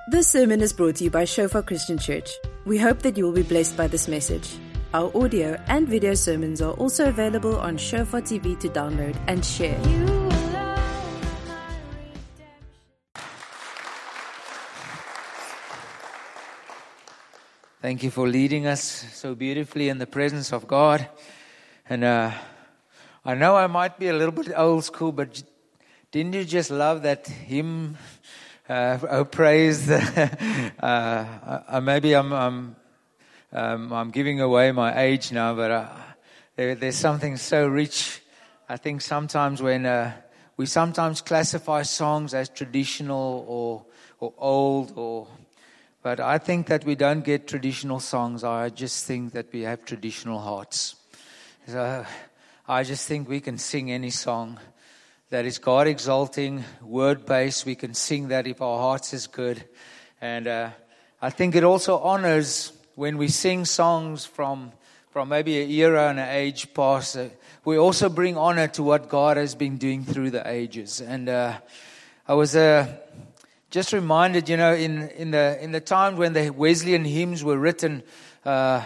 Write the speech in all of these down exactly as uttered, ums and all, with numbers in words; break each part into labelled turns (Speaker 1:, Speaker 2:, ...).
Speaker 1: This sermon is brought to you by Shofar Christian Church. We hope that you will be blessed by this message. Our audio and video sermons are also available on Shofar T V to download and share.
Speaker 2: Thank you for leading us so beautifully in the presence of God. And uh, I know I might be a little bit old school, but didn't you just love that hymn? Uh, oh, praise! The, uh, uh, maybe I'm I'm, um, I'm giving away my age now, but uh, there, there's something so rich. I think sometimes when uh, we sometimes classify songs as traditional or or old, or but I think that we don't get traditional songs. I just think that we have traditional hearts. So I just think we can sing any song that is God exalting, word based. We can sing that if our hearts is good. And uh, I think it also honors when we sing songs from from maybe an era and an age past. Uh, we also bring honor to what God has been doing through the ages. And uh, I was uh, just reminded, you know, in in the in the time when the Wesleyan hymns were written, uh,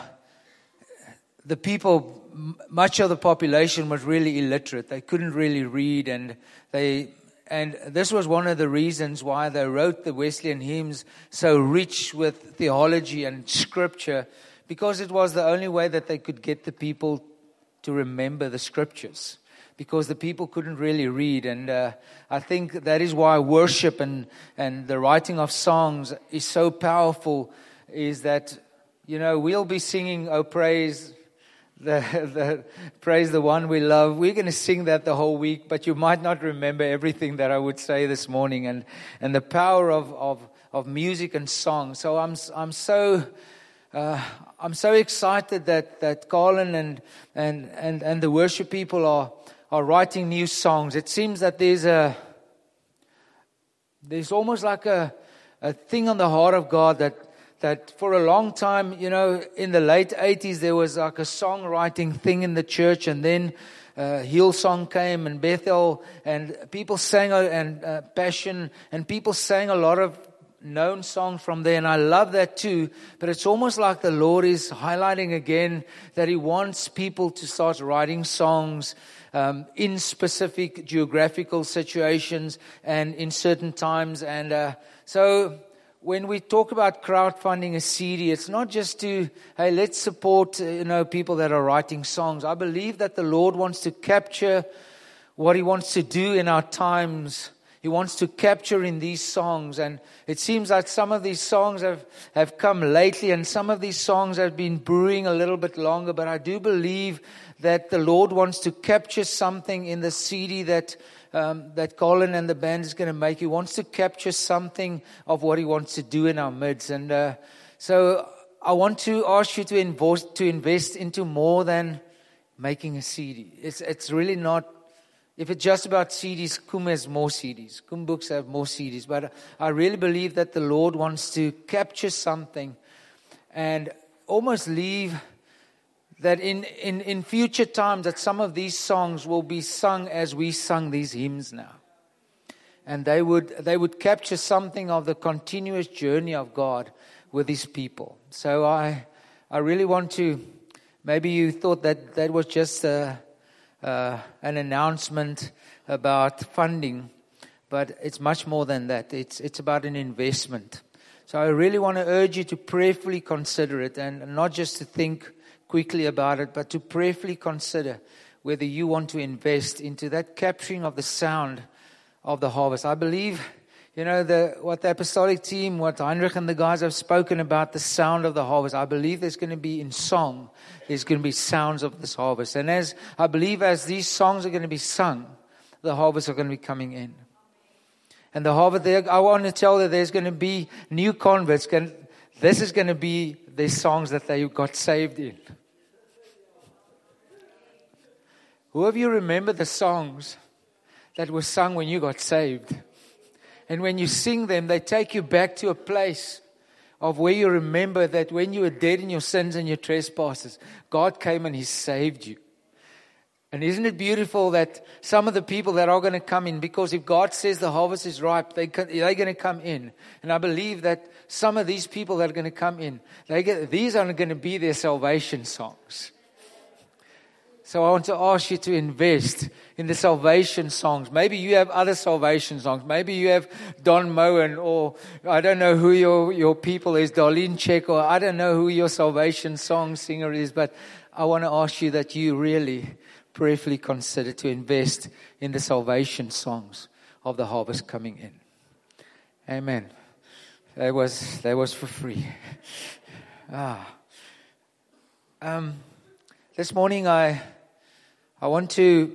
Speaker 2: the people. Much of the population was really illiterate. They couldn't really read, and they and this was one of the reasons why they wrote the Wesleyan hymns so rich with theology and scripture, because it was the only way that they could get the people to remember the scriptures, because the people couldn't really read. And uh, I think that is why worship and and the writing of songs is so powerful. Is that, you know, we'll be singing "Oh Praise." The, the praise the one we love. We're going to sing that the whole week, but you might not remember everything that I would say this morning, and, and the power of, of, of music and song. So I'm I'm so uh, I'm so excited that, that Colin and, and and and the worship people are are writing new songs. It seems that there's a there's almost like a a thing on the heart of God that. That for a long time, you know, in the late eighties, there was like a songwriting thing in the church, and then uh, Hillsong came, and Bethel, and people sang, and uh, Passion, and people sang a lot of known songs from there, and I love that too. But it's almost like the Lord is highlighting again that He wants people to start writing songs um, in specific geographical situations and in certain times, and uh, so. When we talk about crowdfunding a C D, it's not just to, hey, let's support, you know, people that are writing songs. I believe that the Lord wants to capture what He wants to do in our times. He wants to capture in these songs. And it seems like some of these songs have, have come lately, and some of these songs have been brewing a little bit longer. But I do believe that the Lord wants to capture something in the C D that Um, that Colin and the band is going to make. He wants to capture something of what He wants to do in our midst. And uh, so I want to ask you to invest, to invest into more than making a C D. It's, it's really not, if it's just about C Ds, Kum has more C Ds. Kum Books have more C Ds. But I really believe that the Lord wants to capture something and almost leave that in, in, in future times that some of these songs will be sung as we sung these hymns now. And they would they would capture something of the continuous journey of God with His people. So I I really want to, maybe you thought that that was just a, uh, an announcement about funding, but it's much more than that. It's it's about an investment. So I really want to urge you to prayerfully consider it, and not just to think quickly about it, but to prayerfully consider whether you want to invest into that capturing of the sound of the harvest. I believe, you know, the what the apostolic team, what Heinrich and the guys have spoken about, the sound of the harvest. I believe there's going to be in song, there's going to be sounds of this harvest. And as I believe as these songs are going to be sung, the harvest are going to be coming in. And the harvest, there, I want to tell that there's going to be new converts. This is going to be the songs that they got saved in. Who of you remember the songs that were sung when you got saved? And when you sing them, they take you back to a place of where you remember that when you were dead in your sins and your trespasses, God came and He saved you. And isn't it beautiful that some of the people that are going to come in, because if God says the harvest is ripe, they can, they're going to come in. And I believe that some of these people that are going to come in, they get, these are going to be their salvation songs. So I want to ask you to invest in the salvation songs. Maybe you have other salvation songs. Maybe you have Don Moen, or I don't know who your, your people is, Darlene Check, or I don't know who your salvation song singer is, but I want to ask you that you really prayerfully consider to invest in the salvation songs of the harvest coming in. Amen. That was that was for free. Ah. Um, this morning I I want to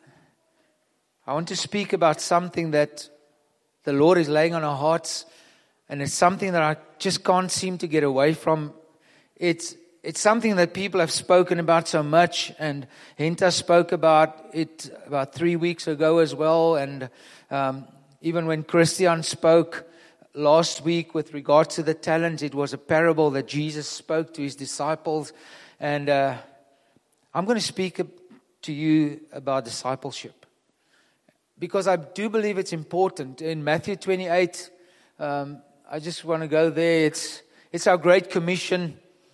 Speaker 2: I want to speak about something that the Lord is laying on our hearts, and it's something that I just can't seem to get away from. It's It's something that people have spoken about so much, and Henta spoke about it about three weeks ago as well, and um, even when Christian spoke last week with regards to the talents, it was a parable that Jesus spoke to his disciples, and uh, I'm going to speak to you about discipleship, because I do believe it's important. In Matthew twenty-eight, um, I just want to go there. It's it's our Great Commission.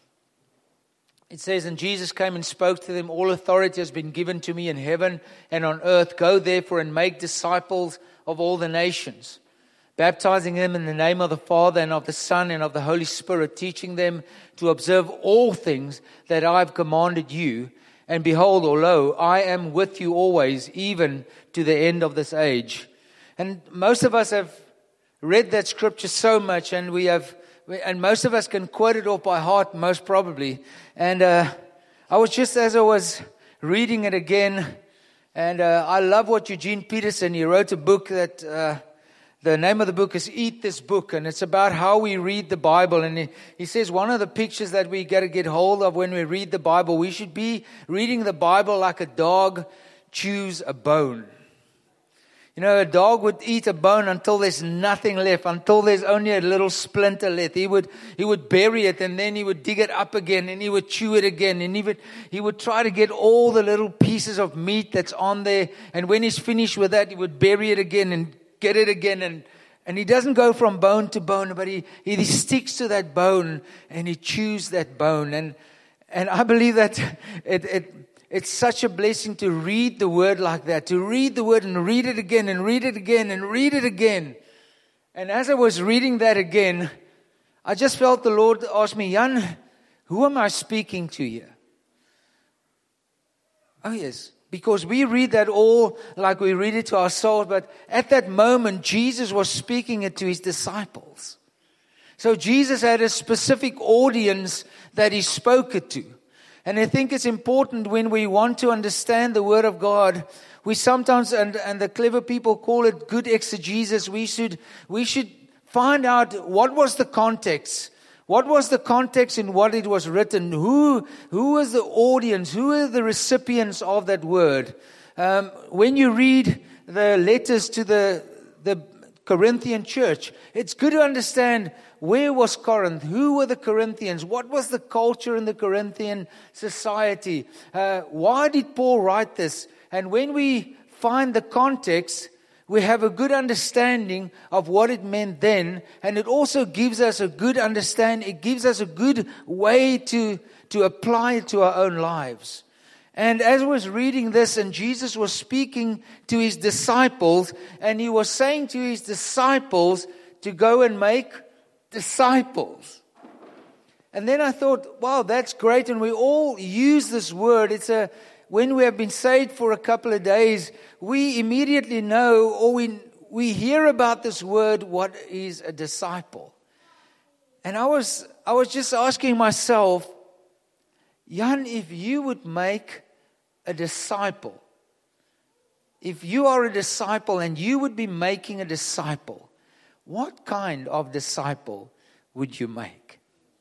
Speaker 2: It says, and Jesus came and spoke to them, all authority has been given to me in heaven and on earth. Go therefore and make disciples of all the nations, baptizing them in the name of the Father and of the Son and of the Holy Spirit, teaching them to observe all things that I have commanded you. And behold, or lo, I am with you always, even to the end of this age. And most of us have read that scripture so much, and we have And most of us can quote it off by heart, most probably. And uh, I was just, as I was reading it again, and uh, I love what Eugene Peterson, he wrote a book that, uh, the name of the book is Eat This Book, and it's about how we read the Bible. And he, he says one of the pictures that we got to get hold of when we read the Bible, we should be reading the Bible like a dog chews a bone. You know, a dog would eat a bone until there's nothing left, until there's only a little splinter left. He would he would bury it, and then he would dig it up again, and he would chew it again, and he would, he would try to get all the little pieces of meat that's on there. And when he's finished with that, he would bury it again and get it again. And, and he doesn't go from bone to bone, but he, he sticks to that bone, and he chews that bone. And and I believe that it... it It's such a blessing to read the word like that, to read the word and read it again and read it again and read it again. And as I was reading that again, I just felt the Lord ask me, Jan, who am I speaking to here? Oh yes, because we read that all like we read it to ourselves, but at that moment, Jesus was speaking it to his disciples. So Jesus had a specific audience that he spoke it to. And I think it's important when we want to understand the Word of God, we sometimes, and, and the clever people call it good exegesis, we should, we should find out what was the context. What was the context in what it was written? Who, who was the audience? Who are the recipients of that word? Um, when you read the letters to the, the Corinthian church, it's good to understand where was Corinth? Who were the Corinthians? What was the culture in the Corinthian society? Uh, why did Paul write this? And when we find the context, we have a good understanding of what it meant then. And it also gives us a good understanding. It gives us a good way to, to apply it to our own lives. And as I was reading this, and Jesus was speaking to his disciples, and he was saying to his disciples to go and make disciples. And then I thought, wow, that's great. And we all use this word. It's a, when we have been saved for a couple of days, we immediately know, or we, we hear about this word, what is a disciple. And I was, I was just asking myself, Jan, if you would make a disciple, if you are a disciple and you would be making a disciple, what kind of disciple would you make?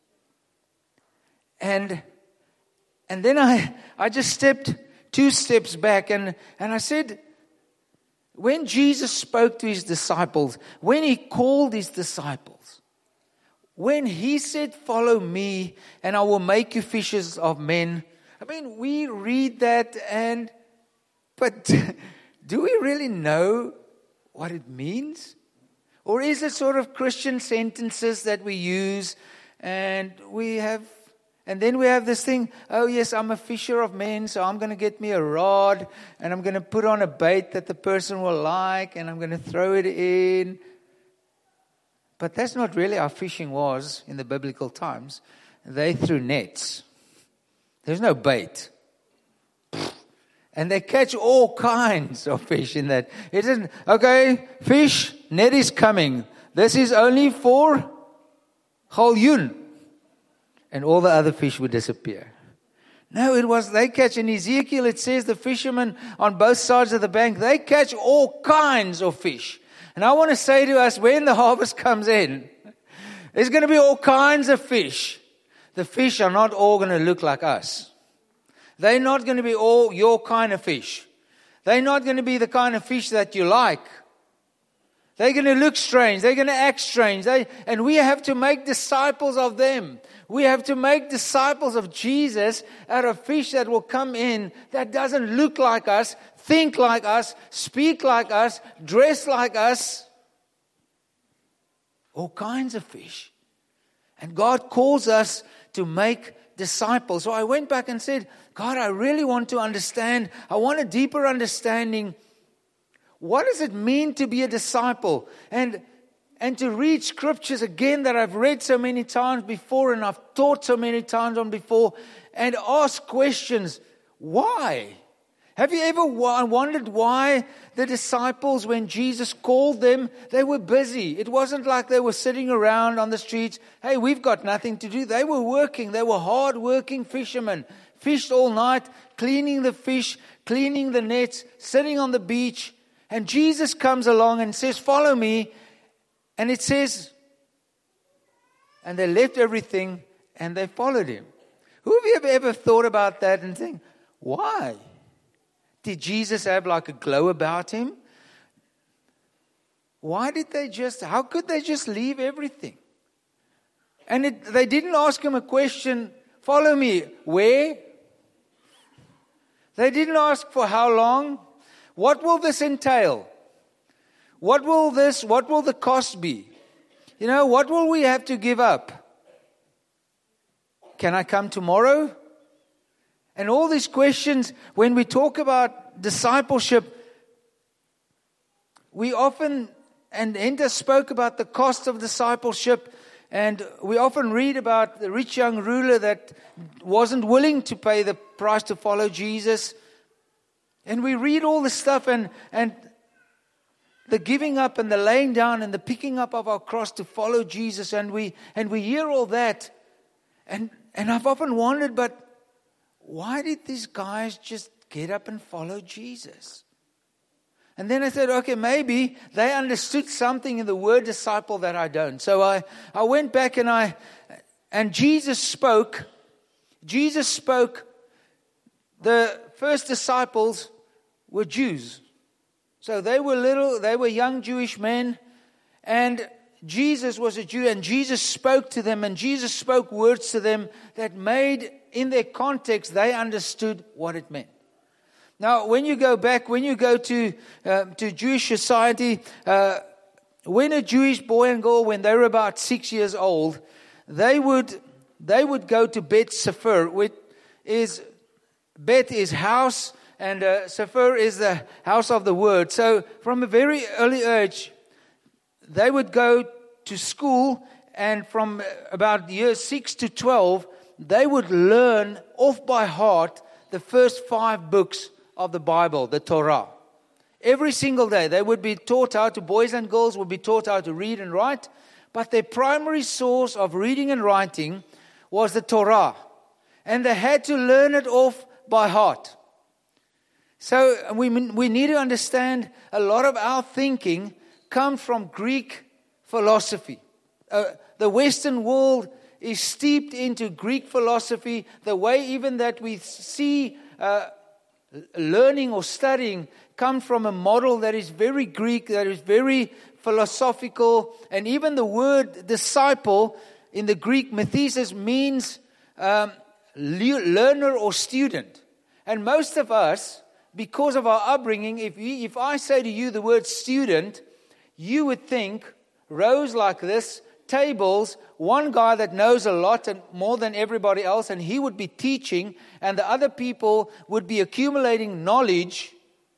Speaker 2: And and then I I just stepped two steps back and, and I said, when Jesus spoke to his disciples, when he called his disciples, when he said, follow me and I will make you fishers of men. I mean, we read that and But do we really know what it means? Or is it sort of Christian sentences that we use and we have, and then we have this thing, oh yes, I'm a fisher of men, so I'm going to get me a rod and I'm going to put on a bait that the person will like and I'm going to throw it in. But that's not really how fishing was in the biblical times. They threw nets. There's no bait. And they catch all kinds of fish in that. It isn't, okay, fish, net is coming. This is only for Galyun. And all the other fish would disappear. No, it was, they catch, in Ezekiel it says the fishermen on both sides of the bank, they catch all kinds of fish. And I want to say to us, when the harvest comes in, there's going to be all kinds of fish. The fish are not all going to look like us. They're not going to be all your kind of fish. They're not going to be the kind of fish that you like. They're going to look strange. They're going to act strange. They, and we have to make disciples of them. We have to make disciples of Jesus out of fish that will come in that doesn't look like us, think like us, speak like us, dress like us. All kinds of fish. And God calls us to make disciples. So I went back and said, God, I really want to understand. I want a deeper understanding. What does it mean to be a disciple? And and to read scriptures again that I've read so many times before and I've taught so many times on before, and ask questions. Why? Have you ever wondered why the disciples, when Jesus called them, they were busy? It wasn't like they were sitting around on the streets. Hey, we've got nothing to do. They were working. They were hard-working fishermen. Fished all night, cleaning the fish, cleaning the nets, sitting on the beach. And Jesus comes along and says, follow me. And it says, and they left everything and they followed him. Who of you have ever thought about that and think, why? Did Jesus have like a glow about him? Why did they just, how could they just leave everything? And it, they didn't ask him a question, follow me, where? They didn't ask for how long. What will this entail? What will this, what will the cost be? You know, what will we have to give up? Can I come tomorrow? And all these questions, when we talk about discipleship, we often, and Enda spoke about the cost of discipleship, and we often read about the rich young ruler that wasn't willing to pay the price to follow Jesus. And we read all this stuff and, and the giving up and the laying down and the picking up of our cross to follow Jesus. And we and we hear all that. And, and I've often wondered, but why did these guys just get up and follow Jesus? And then I said, okay, maybe they understood something in the word disciple that I don't. So I, I went back and I, and Jesus spoke, Jesus spoke, the first disciples were Jews. So they were little, they were young Jewish men, and Jesus was a Jew, and Jesus spoke to them, and Jesus spoke words to them that made, in their context, they understood what it meant. Now, when you go back, when you go to uh, to Jewish society, uh, when a Jewish boy and girl, when they were about six years old, they would they would go to Bet Sefer, which is Bet is house, and uh, Sefer is the house of the word. So, from a very early age, they would go to school, and from about years six to twelve, they would learn off by heart the first five books of the Bible, the Torah. Every single day, they would be taught how to, boys and girls would be taught how to read and write, but their primary source of reading and writing was the Torah. And they had to learn it off by heart. So we, we need to understand a lot of our thinking comes from Greek philosophy. Uh, the Western world is steeped into Greek philosophy, the way even that we see uh, learning or studying come from a model that is very Greek, that is very philosophical. And even the word disciple in the Greek methesis means um, learner or student. And most of us, because of our upbringing, if we, if I say to you the word student, you would think rows like this, tables, one guy that knows a lot and more than everybody else, and he would be teaching, and the other people would be accumulating knowledge,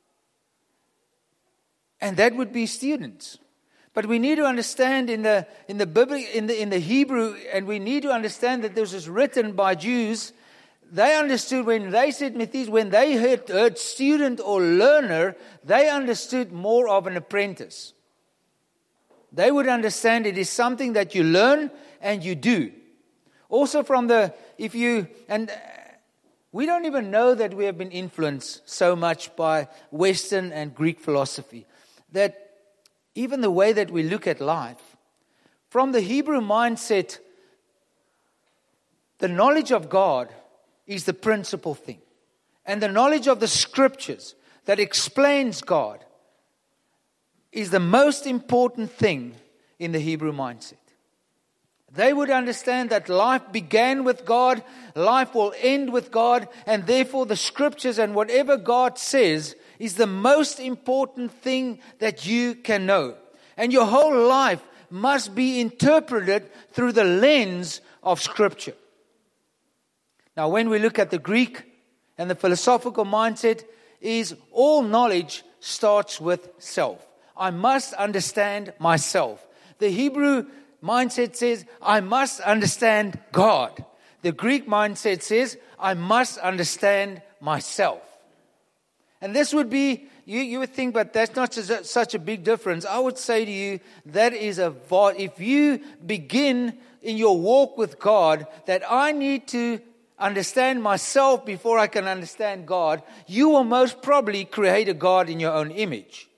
Speaker 2: and that would be students. But we need to understand in the in the Bible, in the in the Hebrew, and we need to understand that this was written by Jews. They understood when they said Methes, when they heard, heard student or learner, they understood more of an apprentice. They would understand it is something that you learn and you do. Also from the, if you, and we don't even know that we have been influenced so much by Western and Greek philosophy, that even the way that we look at life, from the Hebrew mindset, the knowledge of God is the principal thing. And the knowledge of the scriptures that explains God is the most important thing in the Hebrew mindset. They would understand that life began with God, life will end with God, and therefore the scriptures and whatever God says is the most important thing that you can know. And your whole life must be interpreted through the lens of Scripture. Now, when we look at the Greek and the philosophical mindset, is all knowledge starts with self. I must understand myself. The Hebrew mindset says, I must understand God. The Greek mindset says, I must understand myself. And this would be, you, you would think, but that's not such a big difference. I would say to you, that is a, if you begin in your walk with God, that I need to understand myself before I can understand God, you will most probably create a God in your own image.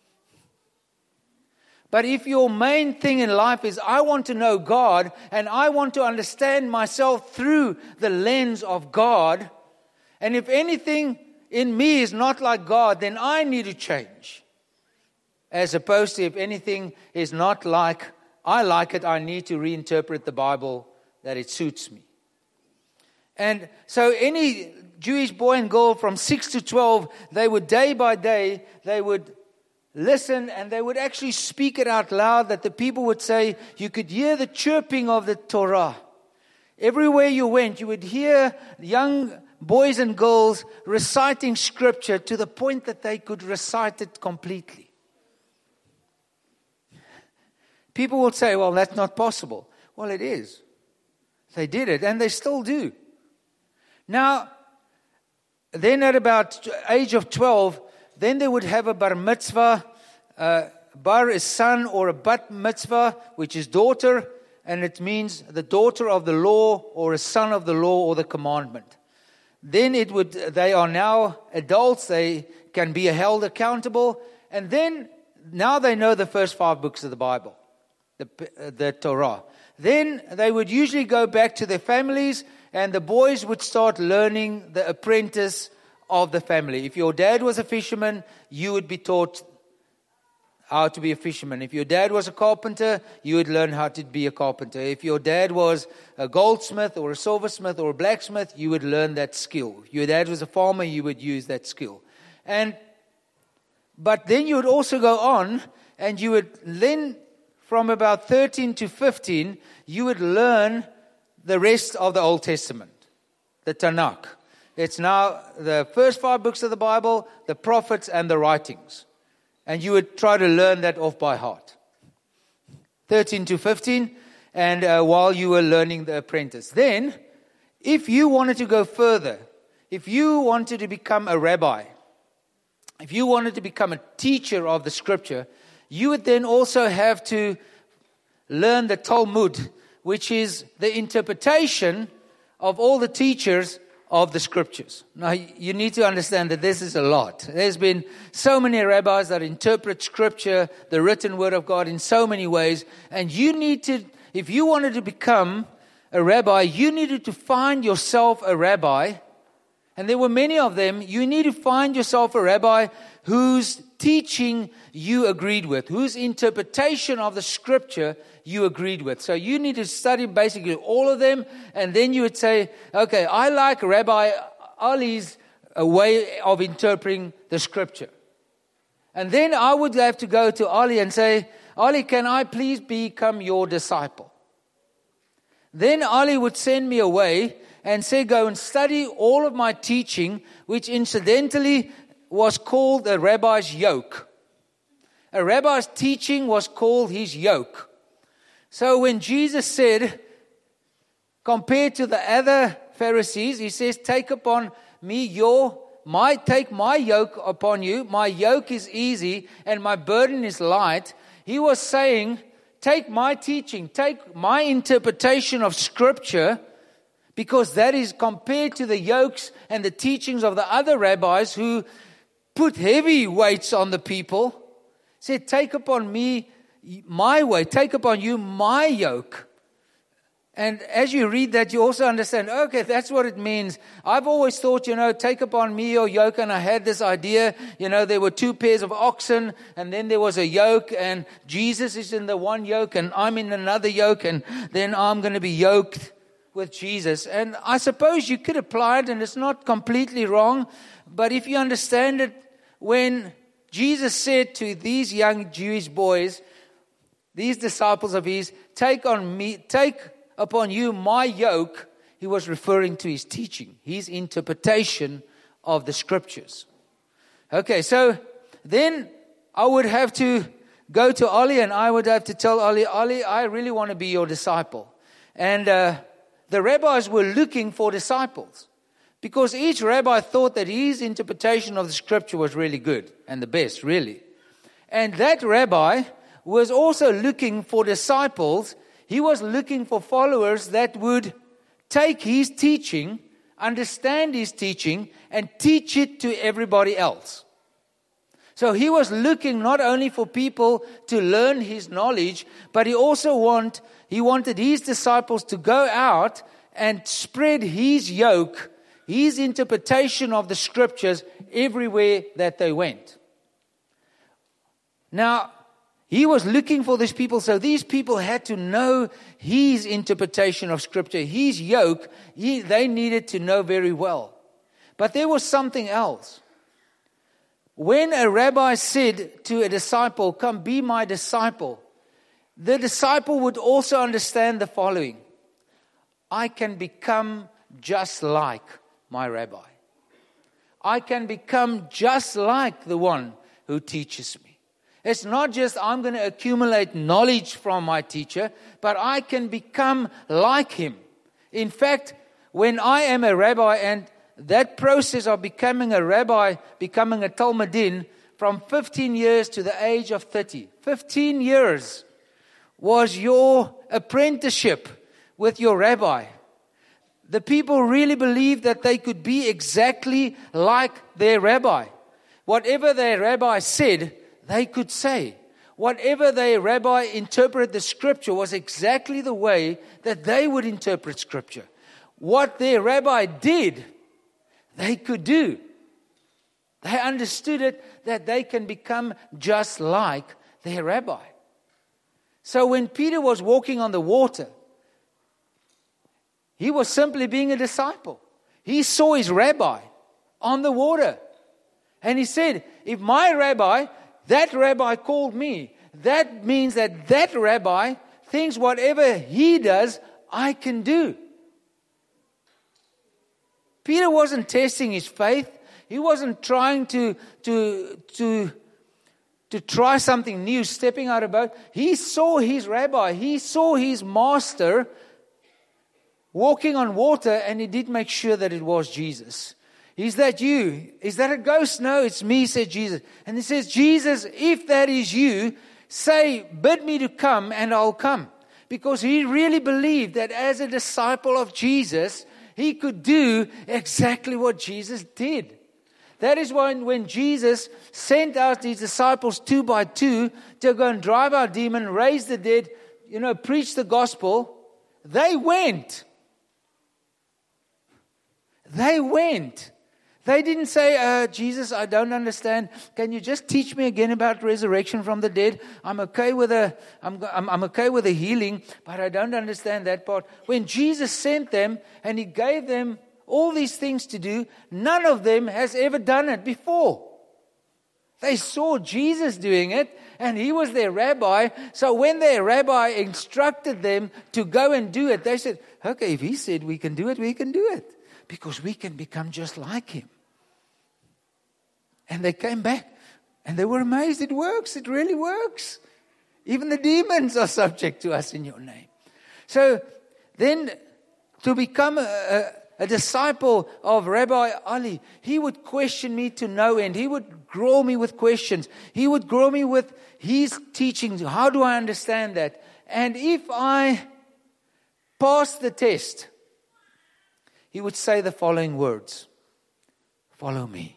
Speaker 2: But if your main thing in life is, I want to know God, and I want to understand myself through the lens of God, and if anything in me is not like God, then I need to change. As opposed to if anything is not like I like it, I need to reinterpret the Bible that it suits me. And so any Jewish boy and girl from six to twelve, they would day by day, they would listen and they would actually speak it out loud, that the people would say, you could hear the chirping of the Torah. Everywhere you went, you would hear young boys and girls reciting scripture to the point that they could recite it completely. People will say, well, that's not possible. Well, it is. They did it, and they still do. Now, then at about age of twelve, then they would have a bar mitzvah. Uh, bar is son, or a bat mitzvah, which is daughter, and it means the daughter of the law, or a son of the law, or the commandment. Then it would, they are now adults, they can be held accountable, and then now they know the first five books of the Bible, the, the Torah. Then they would usually go back to their families, and the boys would start learning the apprentice of the family. If your dad was a fisherman, you would be taught how to be a fisherman. If your dad was a carpenter, you would learn how to be a carpenter. If your dad was a goldsmith or a silversmith or a blacksmith, you would learn that skill. If your dad was a farmer, you would use that skill. And but then you would also go on, and you would then, from about thirteen to fifteen, you would learn the rest of the Old Testament, the Tanakh. It's now the first five books of the Bible, the prophets, and the writings. And you would try to learn that off by heart. thirteen to fifteen, and uh, while you were learning the apprentice. Then, if you wanted to go further, if you wanted to become a rabbi, if you wanted to become a teacher of the scripture, you would then also have to learn the Talmud, which is the interpretation of all the teachers of the scriptures. Now, you need to understand that this is a lot. There's been so many rabbis that interpret scripture, the written word of God, in so many ways. And you need to, if you wanted to become a rabbi, you needed to find yourself a rabbi. And there were many of them. You need to find yourself a rabbi whose teaching you agreed with, whose interpretation of the scripture you agreed with. So you need to study basically all of them, and then you would say, okay, I like Rabbi Ali's a way of interpreting the scripture. And then I would have to go to Ollie and say, Ollie, can I please become your disciple? Then Ollie would send me away and say, go and study all of my teaching, which incidentally was called a rabbi's yoke. A rabbi's teaching was called his yoke. So when Jesus said, compared to the other Pharisees, he says, take upon me your, my, take my yoke upon you. My yoke is easy and my burden is light. He was saying, take my teaching, take my interpretation of Scripture, because that is compared to the yokes and the teachings of the other rabbis who put heavy weights on the people. Said, take upon me my way, take upon you my yoke. And as you read that, you also understand, okay, that's what it means. I've always thought, you know, take upon me your yoke. And I had this idea, you know, there were two pairs of oxen and then there was a yoke and Jesus is in the one yoke and I'm in another yoke and then I'm going to be yoked with Jesus. And I suppose you could apply it and it's not completely wrong. But if you understand it, when Jesus said to these young Jewish boys, these disciples of his, take on me, take upon you my yoke, he was referring to his teaching, his interpretation of the scriptures. Okay, so then I would have to go to Ollie and I would have to tell Ollie, Ollie, I really want to be your disciple. And uh, the rabbis were looking for disciples because each rabbi thought that his interpretation of the scripture was really good and the best, really. And that rabbi was also looking for disciples. He was looking for followers that would take his teaching, understand his teaching, and teach it to everybody else. So he was looking not only for people to learn his knowledge, but he also want, he wanted his disciples to go out and spread his yoke, his interpretation of the scriptures everywhere that they went. Now, he was looking for these people, so these people had to know his interpretation of Scripture, his yoke. He, they needed to know very well. But there was something else. When a rabbi said to a disciple, come be my disciple, the disciple would also understand the following. I can become just like my rabbi. I can become just like the one who teaches me. It's not just I'm going to accumulate knowledge from my teacher, but I can become like him. In fact, when I am a rabbi, and that process of becoming a rabbi, becoming a Talmudim, from fifteen years to the age of thirty, fifteen years was your apprenticeship with your rabbi. The people really believed that they could be exactly like their rabbi. Whatever their rabbi said, they could say. Whatever their rabbi interpreted the scripture was exactly the way that they would interpret scripture. What their rabbi did, they could do. They understood it, that they can become just like their rabbi. So when Peter was walking on the water, he was simply being a disciple. He saw his rabbi on the water. And he said, if my rabbi, that rabbi called me, that means that that rabbi thinks whatever he does, I can do. Peter wasn't testing his faith. He wasn't trying to, to, to, to try something new, stepping out of a boat. He saw his rabbi. He saw his master walking on water, and he did make sure that it was Jesus. Is that you? Is that a ghost? No, it's me, said Jesus. And he says, Jesus, if that is you, say, bid me to come and I'll come. Because he really believed that as a disciple of Jesus, he could do exactly what Jesus did. That is why when Jesus sent out his disciples two by two to go and drive out demons, raise the dead, you know, preach the gospel, they went. They went. They didn't say, uh, Jesus, I don't understand. Can you just teach me again about resurrection from the dead? I'm okay with a, I'm, I'm, I'm okay with a healing, but I don't understand that part. When Jesus sent them and he gave them all these things to do. None of them has ever done it before. They saw Jesus doing it, and he was their rabbi. So when their rabbi instructed them to go and do it, they said, okay, if he said we can do it, we can do it. Because we can become just like him. And they came back, and they were amazed. It works. It really works. Even the demons are subject to us in your name. So then to become a... a A disciple of Rabbi Ali, he would question me to no end. He would grow me with questions. He would grow me with his teachings. How do I understand that? And if I pass the test, he would say the following words. Follow me.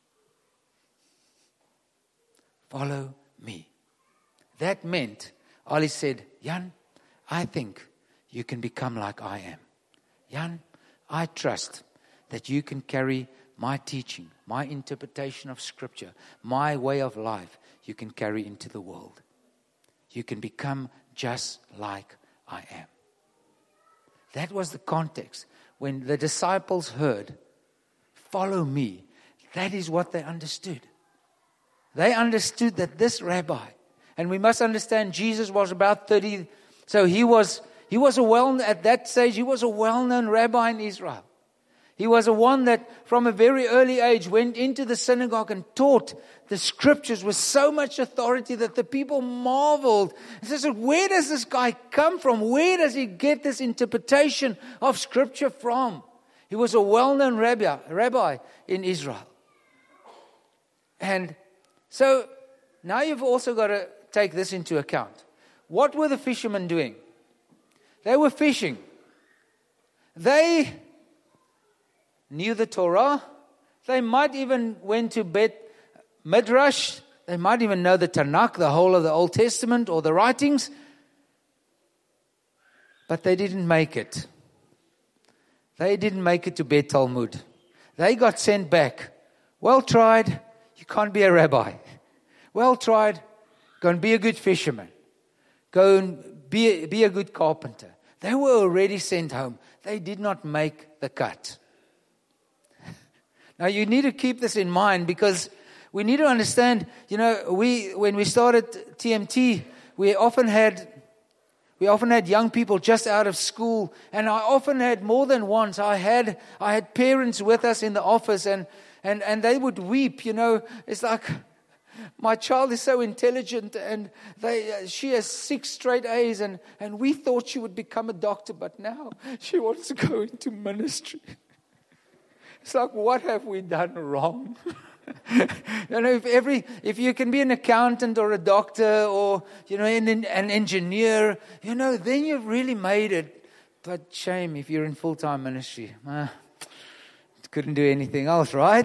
Speaker 2: Follow me. That meant, Ali said, Jan, I think you can become like I am. Jan, I trust that you can carry my teaching, my interpretation of Scripture, my way of life, you can carry into the world. You can become just like I am. That was the context. When the disciples heard, follow me, that is what they understood. They understood that this rabbi, and we must understand Jesus was about thirty, so he was He was a well, at that stage, he was a well-known rabbi in Israel. He was a one that from a very early age went into the synagogue and taught the scriptures with so much authority that the people marveled. They said, where does this guy come from? Where does he get this interpretation of scripture from? He was a well-known rabbi, rabbi in Israel. And so now you've also got to take this into account. What were the fishermen doing? They were fishing. They knew the Torah. They might even went to Bet Midrash. They might even know the Tanakh, the whole of the Old Testament or the writings. But they didn't make it. They didn't make it to Bet Talmud. They got sent back. Well tried. You can't be a rabbi. Well tried. Go and be a good fisherman. Go and Be a, be a good carpenter. They were already sent home. They did not make the cut. Now you need to keep this in mind because we need to understand, you know, we when we started T M T, we often had we often had young people just out of school, and I often had more than once. I had I had parents with us in the office, and and, and they would weep, you know. It's like, my child is so intelligent, and they, uh, she has six straight A's, and, and we thought she would become a doctor, but now she wants to go into ministry. It's like, what have we done wrong? You know, if every if you can be an accountant or a doctor or you know an, an engineer, you know, then you've really made it. But shame if you're in full-time ministry, uh, couldn't do anything else, right?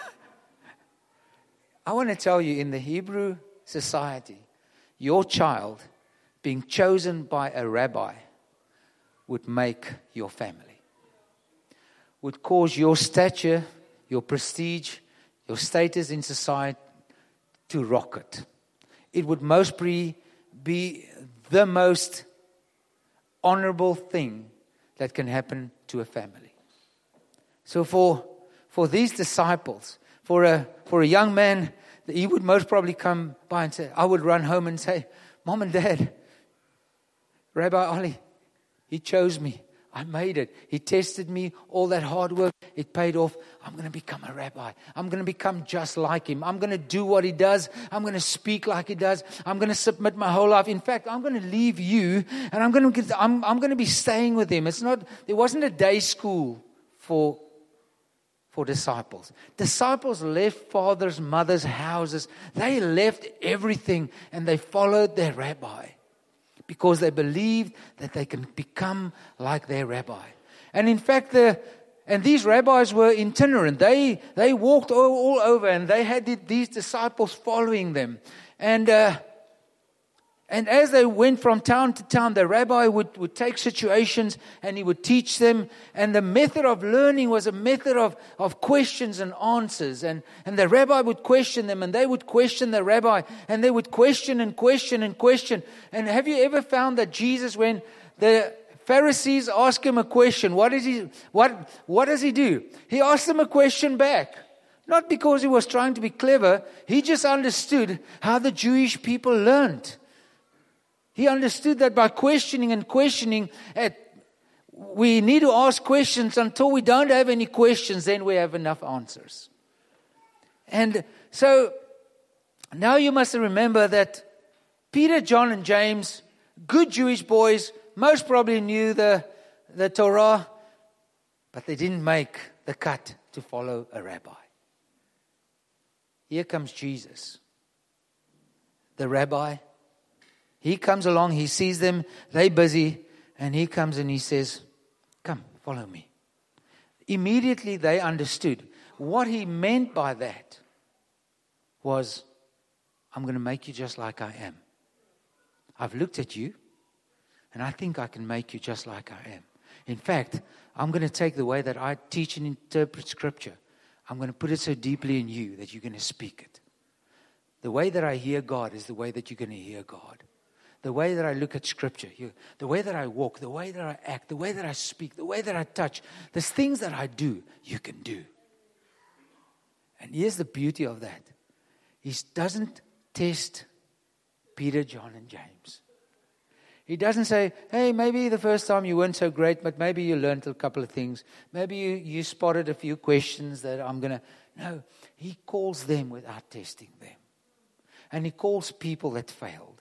Speaker 2: I want to tell you, in the Hebrew society, your child being chosen by a rabbi would make your family. Would cause your stature, your prestige, your status in society to rocket. It would most be, be the most honorable thing that can happen to a family. So for for these disciples, For a for a young man, he would most probably come by and say, I would run home and say, Mom and Dad, Rabbi Ali, he chose me. I made it. He tested me. All that hard work, it paid off. I'm going to become a rabbi. I'm going to become just like him. I'm going to do what he does. I'm going to speak like he does. I'm going to submit my whole life. In fact, I'm going to leave you, and I'm going to get, I'm I'm going to be staying with him. It's not. There wasn't a day school for. For disciples. Disciples left fathers, mothers, houses. They left everything and they followed their rabbi because they believed that they can become like their rabbi. And in fact, the and these rabbis were itinerant. They they walked all, all over, and they had these disciples following them. And uh, And as they went from town to town, the rabbi would, would take situations and he would teach them. And the method of learning was a method of, of questions and answers. And, and the rabbi would question them, and they would question the rabbi. And they would question and question and question. And have you ever found that Jesus, when the Pharisees ask him a question. What is he, what, what does he do? He asks them a question back. Not because he was trying to be clever. He just understood how the Jewish people learned. He understood that by questioning and questioning, at, we need to ask questions until we don't have any questions, then we have enough answers. And so, now you must remember that Peter, John, and James, good Jewish boys, most probably knew the, the Torah, but they didn't make the cut to follow a rabbi. Here comes Jesus, the rabbi. He comes along, he sees them, they're busy, and he comes and he says, come, follow me. Immediately they understood. What he meant by that was, I'm going to make you just like I am. I've looked at you, and I think I can make you just like I am. In fact, I'm going to take the way that I teach and interpret Scripture. I'm going to put it so deeply in you that you're going to speak it. The way that I hear God is the way that you're going to hear God. The way that I look at Scripture, you, the way that I walk, the way that I act, the way that I speak, the way that I touch, there's things that I do, you can do. And here's the beauty of that. He doesn't test Peter, John, and James. He doesn't say, hey, maybe the first time you weren't so great, but maybe you learned a couple of things. Maybe you, you spotted a few questions that I'm going to... No, he calls them without testing them. And he calls people that failed.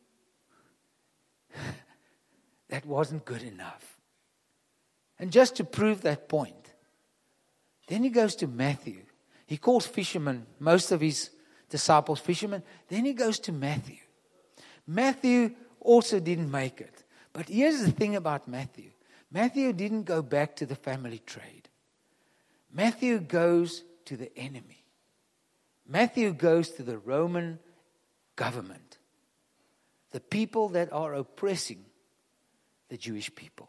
Speaker 2: That wasn't good enough. And just to prove that point, then he goes to Matthew. He calls fishermen, most of his disciples fishermen. Then he goes to Matthew. Matthew also didn't make it. But here's the thing about Matthew. Matthew didn't go back to the family trade. Matthew goes to the enemy. Matthew goes to the Roman government. The people that are oppressing the Jewish people.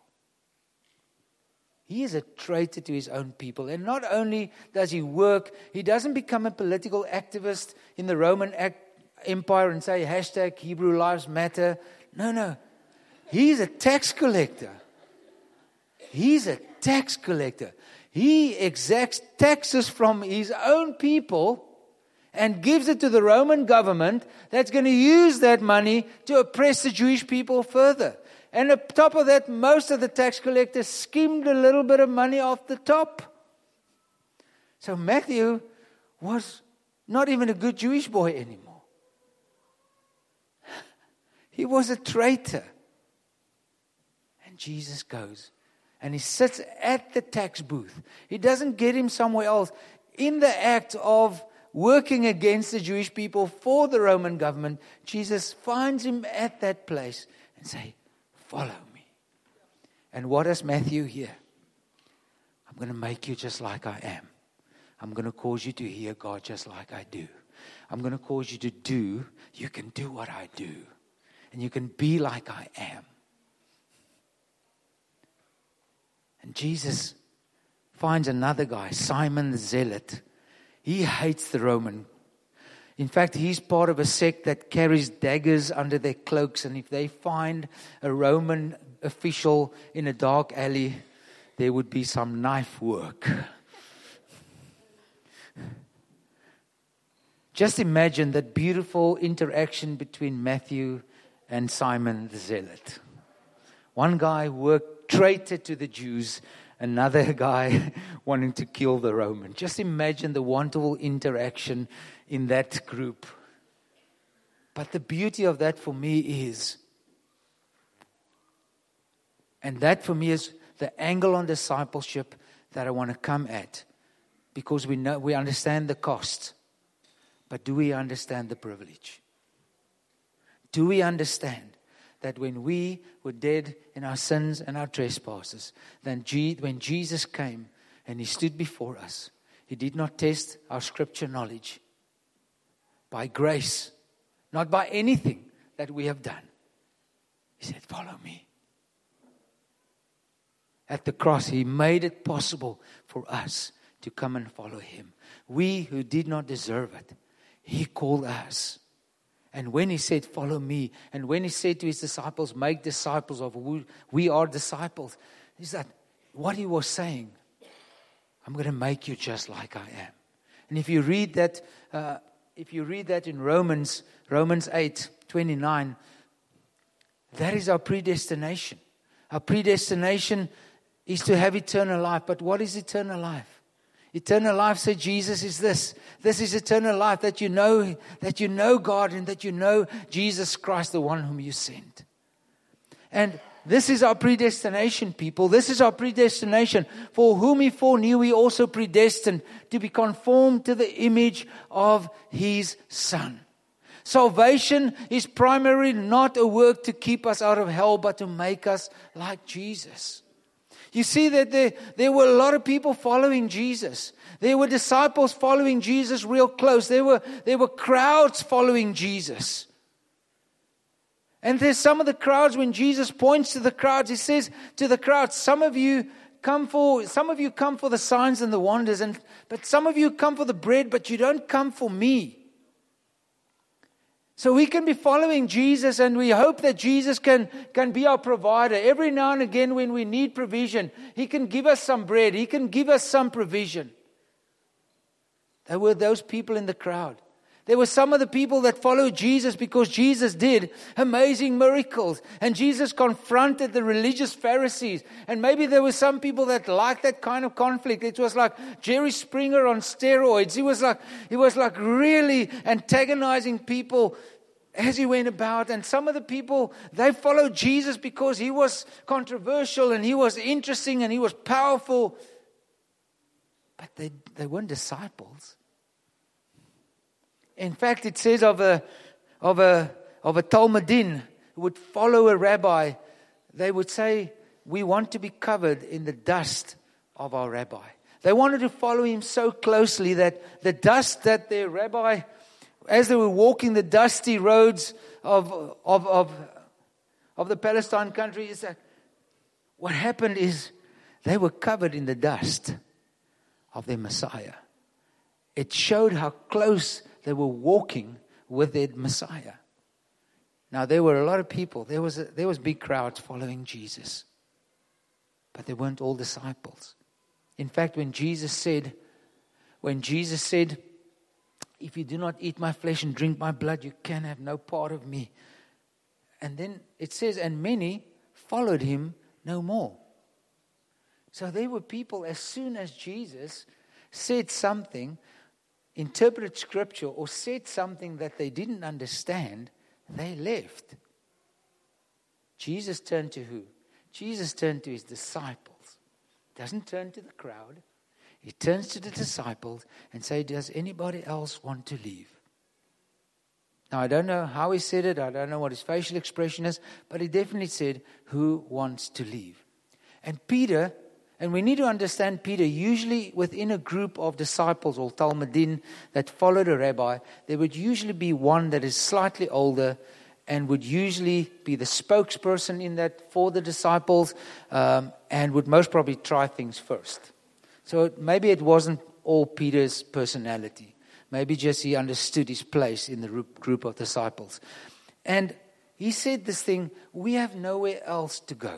Speaker 2: He is a traitor to his own people. And not only does he work, he doesn't become a political activist in the Roman Empire and say hashtag Hebrew Lives Matter. No, no. He's a tax collector. He's a tax collector. He exacts taxes from his own people and gives it to the Roman government that's going to use that money to oppress the Jewish people further. And on top of that, most of the tax collectors skimmed a little bit of money off the top. So Matthew was not even a good Jewish boy anymore. He was a traitor. And Jesus goes and he sits at the tax booth. He doesn't get him somewhere else. In the act of working against the Jewish people for the Roman government, Jesus finds him at that place and says, follow me. And what does Matthew hear? I'm going to make you just like I am. I'm going to cause you to hear God just like I do. I'm going to cause you to do, you can do what I do. And you can be like I am. And Jesus finds another guy, Simon the Zealot. He hates the Roman. In fact, he's part of a sect that carries daggers under their cloaks. And if they find a Roman official in a dark alley, there would be some knife work. Just imagine that beautiful interaction between Matthew and Simon the Zealot. One guy worked traitor to the Jews, another guy wanting to kill the Roman. Just imagine the wonderful interaction in that group. But the beauty of that for me is, and that for me is the angle on discipleship that I want to come at, because we know, we understand the cost, but do we understand the privilege? Do we understand that when we were dead in our sins and our trespasses, then G- when Jesus came and He stood before us, He did not test our scripture knowledge by grace, not by anything that we have done. He said, follow me. At the cross, He made it possible for us to come and follow Him. We who did not deserve it, He called us. And when he said, follow me, and when he said to his disciples, make disciples of who we are disciples, is that what he was saying? I'm going to make you just like I am. And if you read that, uh, if you read that in Romans, Romans eight twenty-nine, that is our predestination. Our predestination is to have eternal life. But what is eternal life? Eternal life, said Jesus, is this. This is eternal life, that you know that you know God and that you know Jesus Christ, the one whom you sent. And this is our predestination, people. This is our predestination. For whom he foreknew, he also predestined to be conformed to the image of his Son. Salvation is primarily not a work to keep us out of hell, but to make us like Jesus. You see that there, there were a lot of people following Jesus. There were disciples following Jesus real close. There were, there were crowds following Jesus. And there's some of the crowds, when Jesus points to the crowds, he says to the crowds, some of you come for some of you come for the signs and the wonders, and but some of you come for the bread, but you don't come for me. So we can be following Jesus, and we hope that Jesus can, can be our provider. Every now and again when we need provision, he can give us some bread. He can give us some provision. There were those people in the crowd. There were some of the people that followed Jesus because Jesus did amazing miracles. And Jesus confronted the religious Pharisees. And maybe there were some people that liked that kind of conflict. It was like Jerry Springer on steroids. He was like, he was like really antagonizing people as he went about. And some of the people, they followed Jesus because he was controversial and he was interesting and he was powerful. But they, they weren't disciples. In fact, it says of a of a of a Talmudim who would follow a rabbi, they would say, we want to be covered in the dust of our rabbi. They wanted to follow him so closely that the dust that their rabbi, as they were walking the dusty roads of of of, of the Palestine country, is that what happened is they were covered in the dust of their Messiah. It showed how close they were walking with their Messiah. Now, there were a lot of people. There was a, there was big crowds following Jesus. But they weren't all disciples. In fact, when Jesus said, when Jesus said, if you do not eat my flesh and drink my blood, you can have no part of me. And then it says, and many followed him no more. So there were people, as soon as Jesus said something, interpreted scripture or said something that they didn't understand, they left. Jesus turned to who? Jesus turned to his disciples. Doesn't turn to the crowd. He turns to the disciples and say, does anybody else want to leave? Now, I don't know how he said it. I don't know what his facial expression is. But he definitely said, who wants to leave? And Peter... And we need to understand Peter, usually within a group of disciples or Talmudim that followed a rabbi, there would usually be one that is slightly older and would usually be the spokesperson in that for the disciples um, and would most probably try things first. So maybe it wasn't all Peter's personality. Maybe just he understood his place in the group of disciples. And he said this thing, we have nowhere else to go.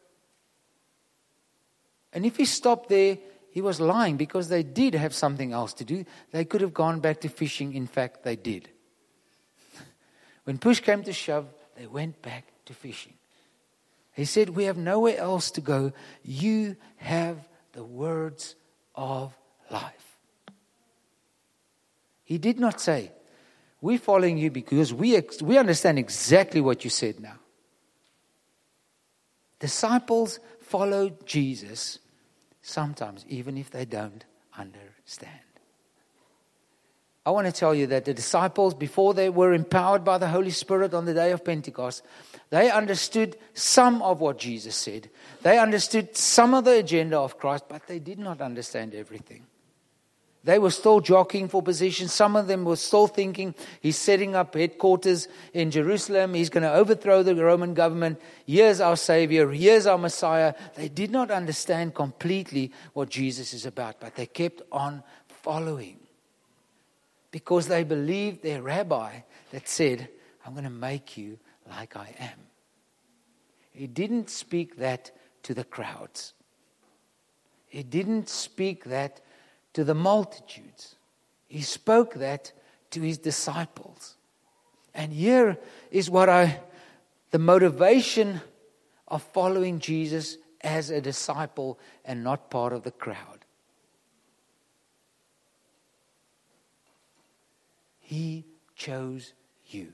Speaker 2: And if he stopped there, he was lying because they did have something else to do. They could have gone back to fishing. In fact, they did. When push came to shove, they went back to fishing. He said, we have nowhere else to go. You have the words of life. He did not say, we're following you because we, ex- we understand exactly what you said now. Disciples followed Jesus sometimes, even if they don't understand. I want to tell you that the disciples, before they were empowered by the Holy Spirit on the day of Pentecost, they understood some of what Jesus said. They understood some of the agenda of Christ, but they did not understand everything. They were still jockeying for position. Some of them were still thinking he's setting up headquarters in Jerusalem. He's going to overthrow the Roman government. Here's our Savior. Here's our Messiah. They did not understand completely what Jesus is about, but they kept on following because they believed their rabbi that said, I'm going to make you like I am. He didn't speak that to the crowds. He didn't speak that to the multitudes. He spoke that to his disciples. And here is what I, the motivation of following Jesus as a disciple and not part of the crowd. He chose you.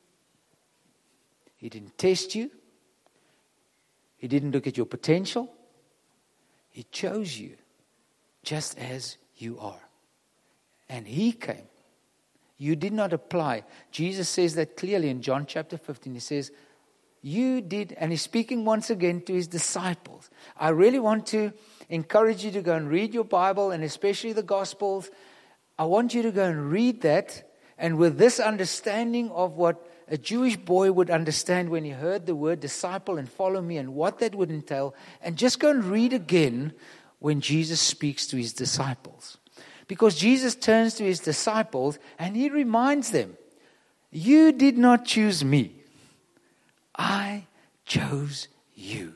Speaker 2: He didn't test you. He didn't look at your potential. He chose you just as you are. And he came. You did not apply. Jesus says that clearly in John chapter fifteen. He says, you did, and he's speaking once again to his disciples. I really want to encourage you to go and read your Bible, and especially the Gospels. I want you to go and read that, and with this understanding of what a Jewish boy would understand when he heard the word disciple and follow me and what that would entail, and just go and read again when Jesus speaks to his disciples. Because Jesus turns to his disciples and he reminds them, you did not choose me. I chose you.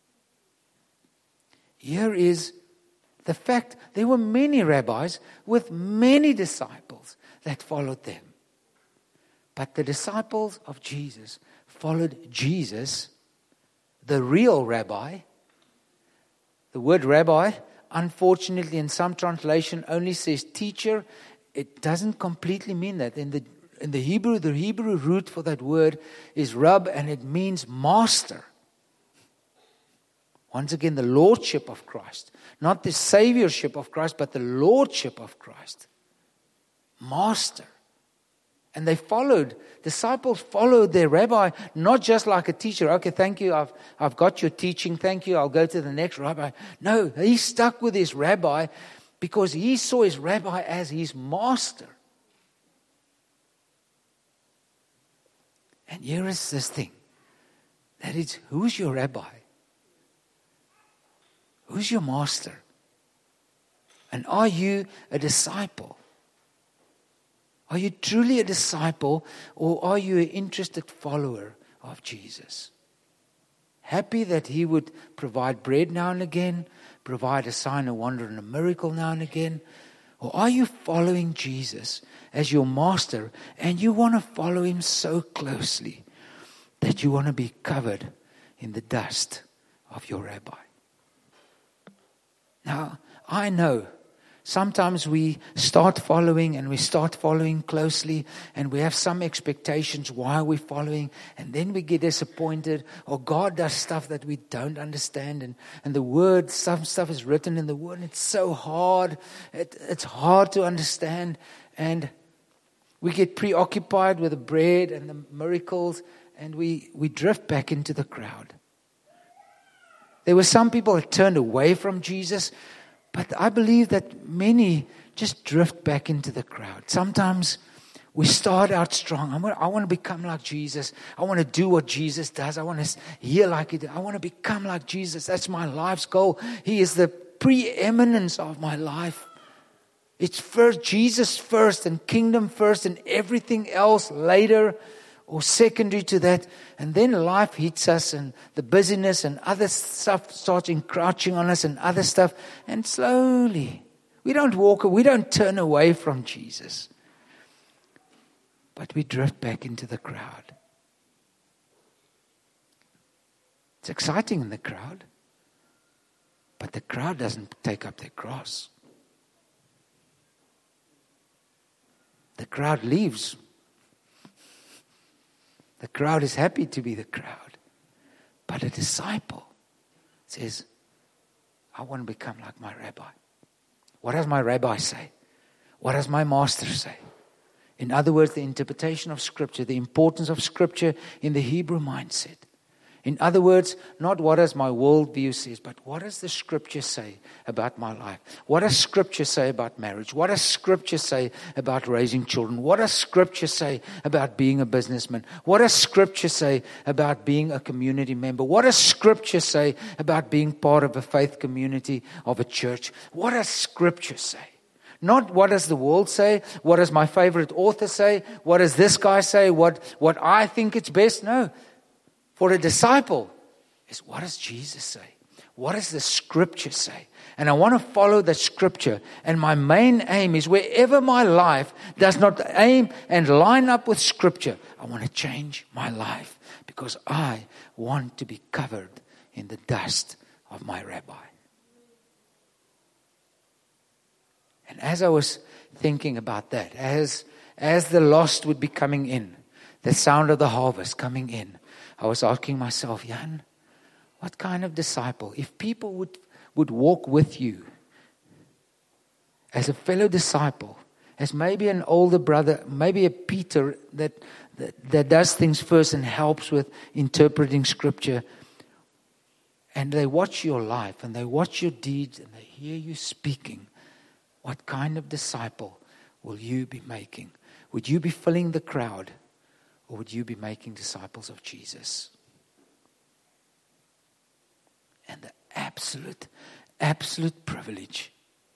Speaker 2: Here is the fact. There were many rabbis with many disciples that followed them. But the disciples of Jesus followed Jesus, the real rabbi. The word rabbi, unfortunately, in some translation only says teacher. It doesn't completely mean that. In the in the Hebrew, the Hebrew root for that word is rab, and it means master. Once again, the lordship of Christ. Not the saviorship of Christ, but the lordship of Christ. Master. And they followed, disciples followed their rabbi, not just like a teacher. Okay, thank you, I've, I've got your teaching, thank you, I'll go to the next rabbi. No, he stuck with his rabbi because he saw his rabbi as his master. And here is this thing, that it's, who's your rabbi? Who's your master? And are you a disciple? Are you truly a disciple, or are you an interested follower of Jesus? Happy that he would provide bread now and again, provide a sign, a wonder, and a miracle now and again? Or are you following Jesus as your master, and you want to follow him so closely that you want to be covered in the dust of your rabbi? Now, I know sometimes we start following and we start following closely and we have some expectations why we're following, and then we get disappointed, or God does stuff that we don't understand, and, and the word, some stuff is written in the word, and it's so hard, it, it's hard to understand, and we get preoccupied with the bread and the miracles, and we, we drift back into the crowd. There were some people that turned away from Jesus, but I believe that many just drift back into the crowd. Sometimes we start out strong. I want, I want to become like Jesus. I want to do what Jesus does. I want to hear like he does. I want to become like Jesus. That's my life's goal. He is the preeminence of my life. It's first Jesus first and kingdom first and everything else later or secondary to that. And then life hits us and the busyness and other stuff starts encroaching on us and other stuff. And slowly, we don't walk, we don't turn away from Jesus. But we drift back into the crowd. It's exciting in the crowd. But the crowd doesn't take up their cross. The crowd leaves. The crowd is happy to be the crowd. But a disciple says, I want to become like my rabbi. What does my rabbi say? What does my master say? In other words, the interpretation of Scripture, the importance of Scripture in the Hebrew mindset. In other words, not what does my worldview says, but what does the Scripture say about my life? What does Scripture say about marriage? What does Scripture say about raising children? What does Scripture say about being a businessman? What does Scripture say about being a community member? What does Scripture say about being part of a faith community of a church? What does Scripture say? Not what does the world say? What does my favorite author say? What does this guy say? What, what I think it's best? No. For a disciple, is what does Jesus say? What does the Scripture say? And I want to follow the Scripture. And my main aim is wherever my life does not aim and line up with Scripture, I want to change my life because I want to be covered in the dust of my rabbi. And as I was thinking about that, as, as the lost would be coming in, the sound of the harvest coming in, I was asking myself, Jan, what kind of disciple? If people would, would walk with you as a fellow disciple, as maybe an older brother, maybe a Peter that, that, that does things first and helps with interpreting Scripture, and they watch your life and they watch your deeds and they hear you speaking, what kind of disciple will you be making? Would you be filling the crowd, or would you be making disciples of Jesus? And the absolute, absolute privilege,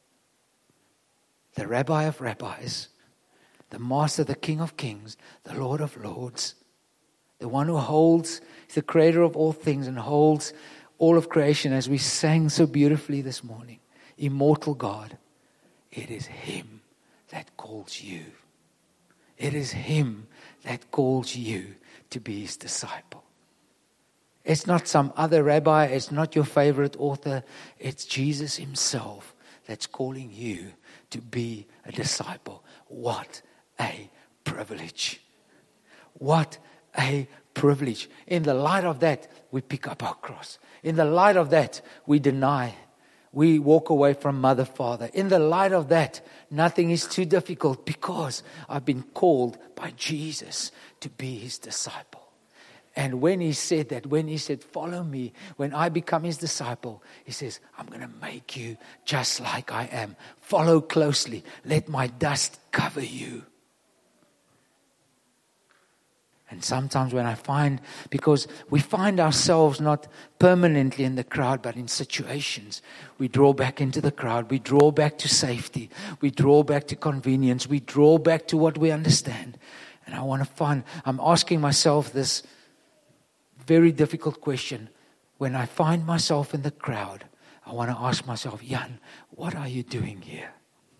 Speaker 2: the Rabbi of rabbis, the Master, the King of kings, the Lord of lords, the one who holds, is the creator of all things and holds all of creation, as we sang so beautifully this morning, immortal God. It is Him that calls you. It is Him that calls you to be His disciple. It's not some other rabbi. It's not your favorite author. It's Jesus Himself that's calling you to be a disciple. What a privilege. What a privilege. In the light of that, we pick up our cross. In the light of that, we deny. We walk away from mother, father. In the light of that, nothing is too difficult because I've been called by Jesus to be His disciple. And when He said that, when He said, follow me, when I become His disciple, He says, I'm going to make you just like I am. Follow closely. Let my dust cover you. And sometimes when I find, because we find ourselves not permanently in the crowd, but in situations, we draw back into the crowd. We draw back to safety. We draw back to convenience. We draw back to what we understand. And I want to find, I'm asking myself this very difficult question. When I find myself in the crowd, I want to ask myself, Jan, what are you doing here?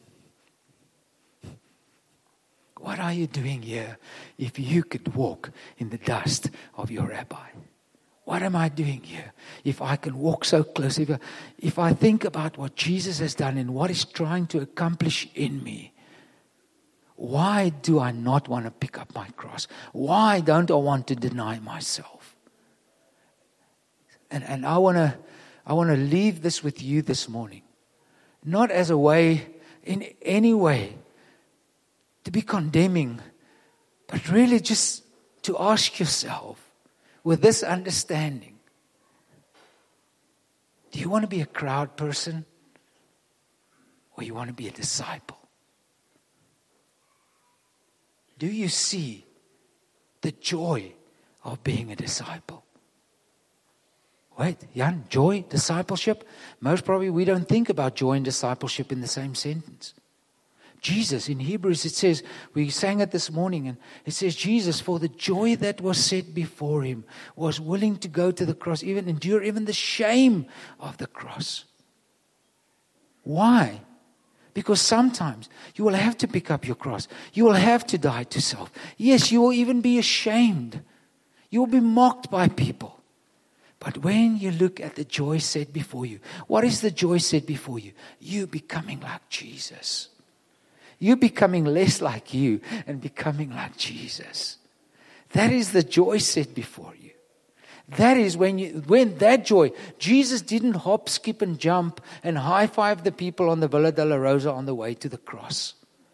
Speaker 2: What are you doing here if you could walk in the dust of your rabbi? What am I doing here if I can walk so close? If I, if I think about what Jesus has done and what He's trying to accomplish in me, why do I not want to pick up my cross? Why don't I want to deny myself? And, and I want to I want to leave this with you this morning. Not as a way, in any way, to be condemning, but really just to ask yourself with this understanding, do you want to be a crowd person or you want to be a disciple? Do you see the joy of being a disciple? Wait, Jan, joy, discipleship? Most probably we don't think about joy and discipleship in the same sentence. Jesus, in Hebrews, it says, we sang it this morning, and it says, Jesus, for the joy that was set before Him, was willing to go to the cross, even endure even the shame of the cross. Why? Because sometimes you will have to pick up your cross. You will have to die to self. Yes, you will even be ashamed. You will be mocked by people. But when you look at the joy set before you, what is the joy set before you? You becoming like Jesus. You becoming less like you and becoming like Jesus. That is the joy set before you. That is when you, when that joy, Jesus didn't hop, skip and jump and high five the people on the Villa della Rosa on the way to the cross.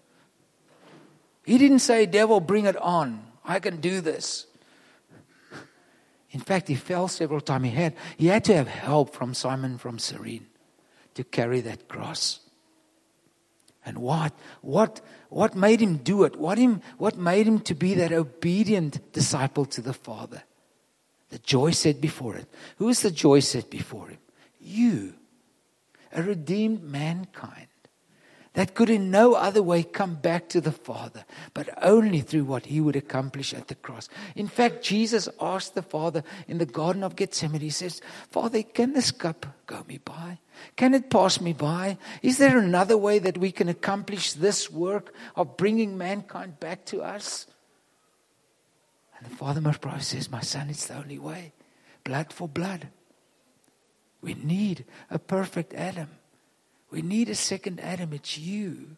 Speaker 2: He didn't say, devil, bring it on. I can do this. In fact, he fell several times. He had, he had to have help from Simon from Cyrene to carry that cross. And what, what, what made him do it? What him, what made him to be that obedient disciple to the Father? The joy set before it. Who is the joy set before him? You, a redeemed mankind. that could in no other way come back to the Father, but only through what He would accomplish at the cross. In fact, Jesus asked the Father in the Garden of Gethsemane, He says, Father, can this cup go me by? Can it pass me by? Is there another way that we can accomplish this work of bringing mankind back to us? And the Father most probably says, my son, it's the only way. Blood for blood. We need a perfect Adam. We need a second Adam. It's you.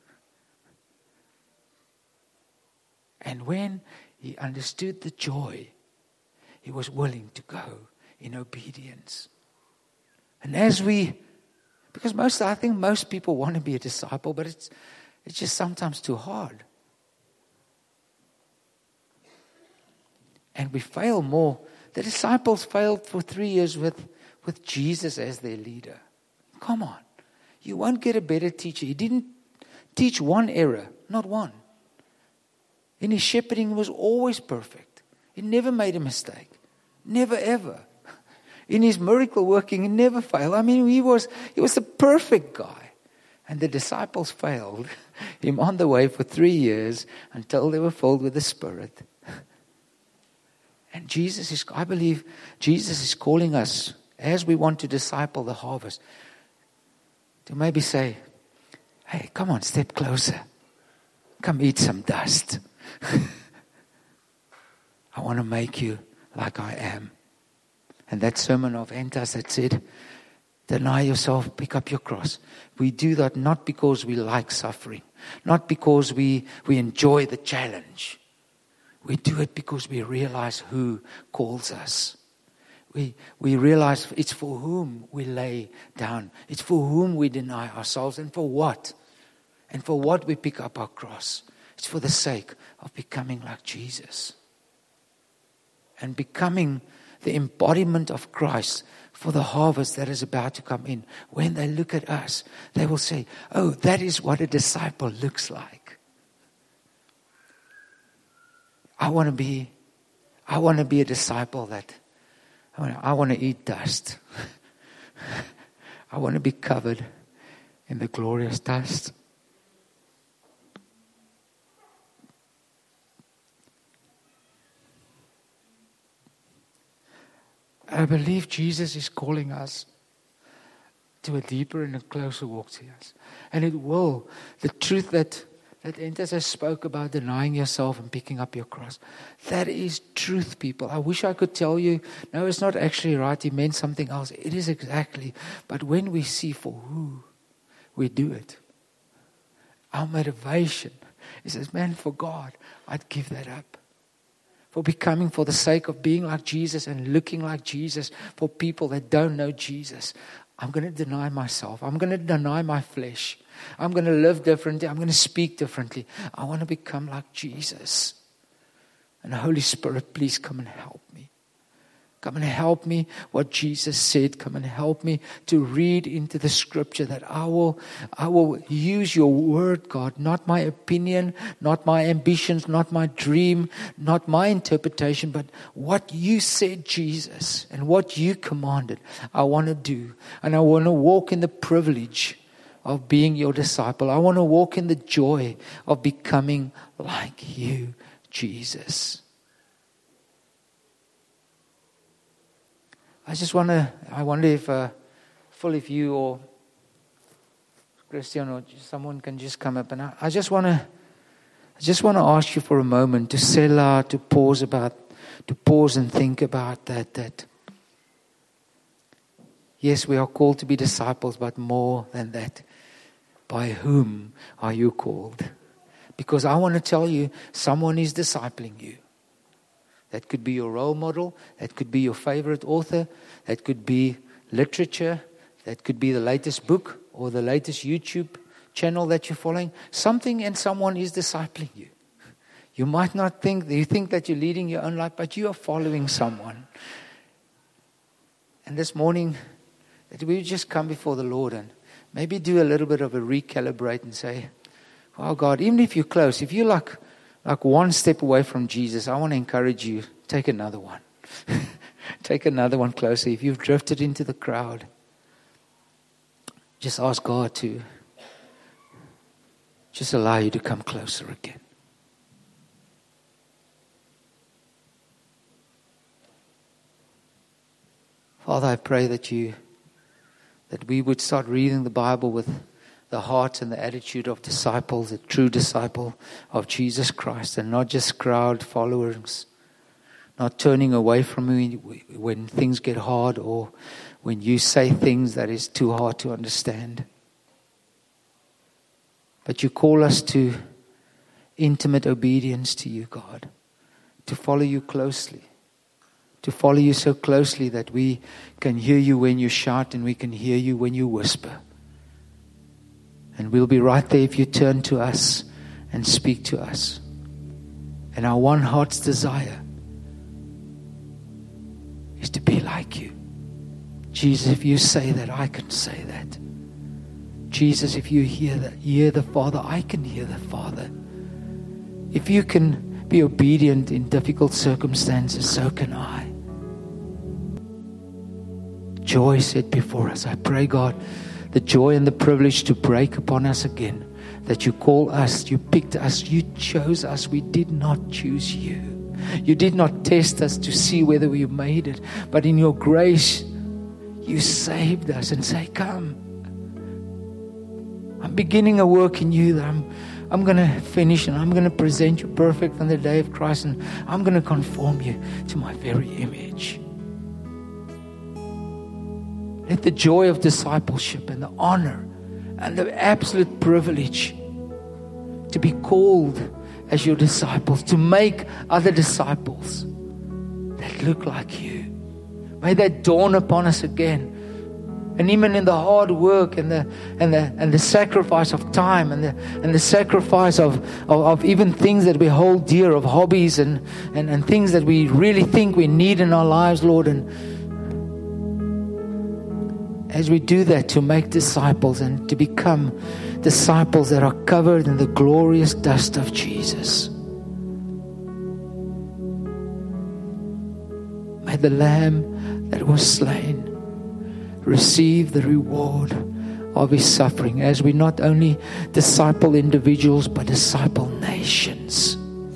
Speaker 2: And when he understood the joy, he was willing to go in obedience. And as we, because most, I think most people want to be a disciple, but it's, it's just sometimes too hard. And we fail more. The disciples failed for three years with, with Jesus as their leader. Come on. You won't get a better teacher. He didn't teach one error, not one. In his shepherding, he was always perfect. He never made a mistake. Never, ever. In his miracle working, he never failed. I mean, he was, he was the perfect guy. And the disciples failed him on the way for three years until they were filled with the Spirit. And Jesus is, I believe, Jesus is calling us as we want to disciple the harvest to maybe say, hey, come on, step closer. Come eat some dust. I want to make you like I am. And that sermon of Entas that said, deny yourself, pick up your cross. We do that not because we like suffering, not because we, we enjoy the challenge. We do it because we realize who calls us. We, we realize it's for whom we lay down. It's for whom we deny ourselves, and for what? And for what we pick up our cross. It's for the sake of becoming like Jesus. And becoming the embodiment of Christ for the harvest that is about to come in. When they look at us, they will say, oh, that is what a disciple looks like. I want to be, I want to be a disciple that I want to, I want to eat dust. I want to be covered in the glorious dust. I believe Jesus is calling us to a deeper and a closer walk to us. And it will. The truth that That Entas has spoke about denying yourself and picking up your cross. That is truth, people. I wish I could tell you, no, it's not actually right. He meant something else. It is exactly. But when we see for who we do it, our motivation, he says, man, for God, I'd give that up. For becoming, for the sake of being like Jesus and looking like Jesus, for people that don't know Jesus, I'm going to deny myself. I'm going to deny my flesh. I'm going to live differently. I'm going to speak differently. I want to become like Jesus. And the Holy Spirit, please come and help me. Come and help me what Jesus said. Come and help me to read into the scripture that I will, I will use your word, God, not my opinion, not my ambitions, not my dream, not my interpretation, but what you said, Jesus, and what you commanded, I want to do. And I want to walk in the privilege of being your disciple. I want to walk in the joy of becoming like you, Jesus. I just want to, I wonder if, uh, Phil, if you or Christian or someone can just come up. And I, I just want to, I just want to ask you for a moment to settle, to pause about, to pause and think about that, that yes, we are called to be disciples, but more than that, by whom are you called? Because I want to tell you, someone is discipling you. That could be your role model. That could be your favorite author. That could be literature. That could be the latest book or the latest YouTube channel that you're following. Something and someone is discipling you. You might not think, you think that you're leading your own life, but you are following someone. And this morning, that we just come before the Lord and maybe do a little bit of a recalibrate and say, oh God, even if you're close, if you're like, like one step away from Jesus, I want to encourage you, take another one. Take another one closer. If you've drifted into the crowd, just ask God to just allow you to come closer again. Father, I pray that you, that we would start reading the Bible with the heart and the attitude of disciples, a true disciple of Jesus Christ, and not just crowd followers, not turning away from you when things get hard or when you say things that is too hard to understand. But you call us to intimate obedience to you, God, to follow you closely, to follow you so closely that we can hear you when you shout and we can hear you when you whisper. And we'll be right there if you turn to us and speak to us. And our one heart's desire is to be like you. Jesus, if you say that, I can say that. Jesus, if you hear that, hear the Father, I can hear the Father. If you can be obedient in difficult circumstances, so can I. Joy set before us. I pray, God, the joy and the privilege to break upon us again. That you call us, you picked us, you chose us. We did not choose you. You did not test us to see whether we made it. But in your grace, you saved us and say, come. I'm beginning a work in you that I'm, I'm going to finish, and I'm going to present you perfect on the day of Christ, and I'm going to conform you to my very image. Let the joy of discipleship and the honor and the absolute privilege to be called as your disciples, to make other disciples that look like you. May that dawn upon us again. And even in the hard work and the and the and the sacrifice of time and the and the sacrifice of, of, of even things that we hold dear, of hobbies and, and, and things that we really think we need in our lives, Lord. And as we do that, to make disciples and to become disciples that are covered in the glorious dust of Jesus. May the Lamb that was slain receive the reward of his suffering, as we not only disciple individuals but disciple nations.